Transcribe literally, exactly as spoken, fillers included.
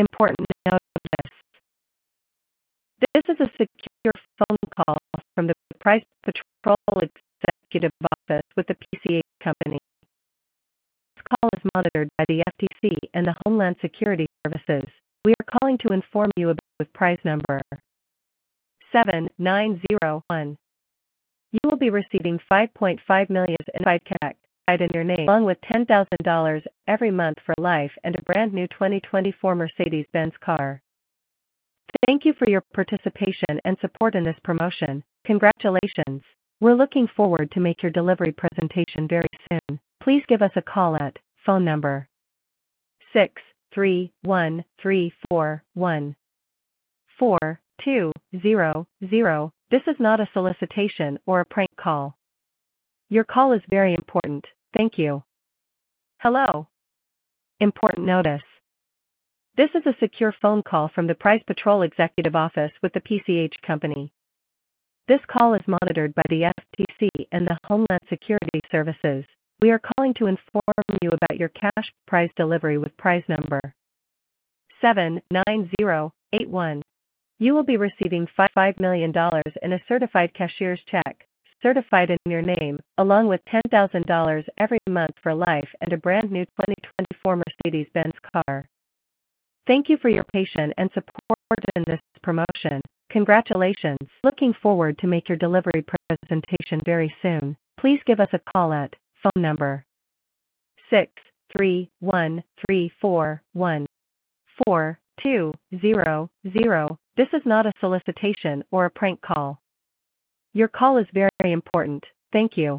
Important notice. This is a secure phone call from the Price Patrol Executive Office with the P C H Company. This call is monitored by the F T C and the Homeland Security Services. We are calling to inform you about with prize number seven nine zero one. You will be receiving five point five million dollars in five cash in your name, along with ten thousand dollars every month for life and a brand new twenty twenty-four Mercedes-Benz car. Thank you for your participation and support in this promotion. Congratulations. We're looking forward to make your delivery presentation very soon. Please give us a call at phone number six three one three four one four two zero zero. This is not a solicitation or a prank call. Your call is very important. Thank you. Hello. Important notice. This is a secure phone call from the Price Patrol Executive Office with the P C H Company. This call is monitored by the F T C and the Homeland Security Services. We are calling to inform you about your cash prize delivery with prize number seven nine zero eight one. You will be receiving five million dollars in a certified cashier's check, certified in your name, along with ten thousand dollars every month for life and a brand new twenty twenty-four Mercedes-Benz car. Thank you for your patience and support in this promotion. Congratulations. Looking forward to make your delivery presentation very soon. Please give us a call at phone number six three one three four one four two zero zero. This is not a solicitation or a prank call. Your call is very important. Thank you.